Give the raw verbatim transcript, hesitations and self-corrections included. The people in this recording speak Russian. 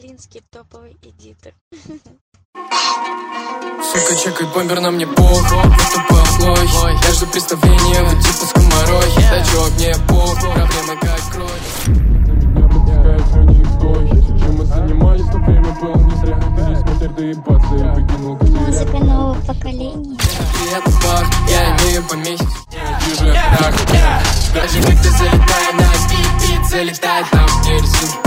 Берлинский топовый эдитор. Сука, чекай бомбер, на мне пох. Это плохой. Я жду представления, вы типа скоморой. Да чувак, мне пох, проблемы как кровь. Меня подпускает все никто. Если чем мы занимались, то время было не зря. Пересмотр доебаться и выкинул козыря. Музыка нового поколения. Приятный пах, я имею по месяцу. Вижу я прах. Даже когда залетаю на спид, залетает там, где рисует.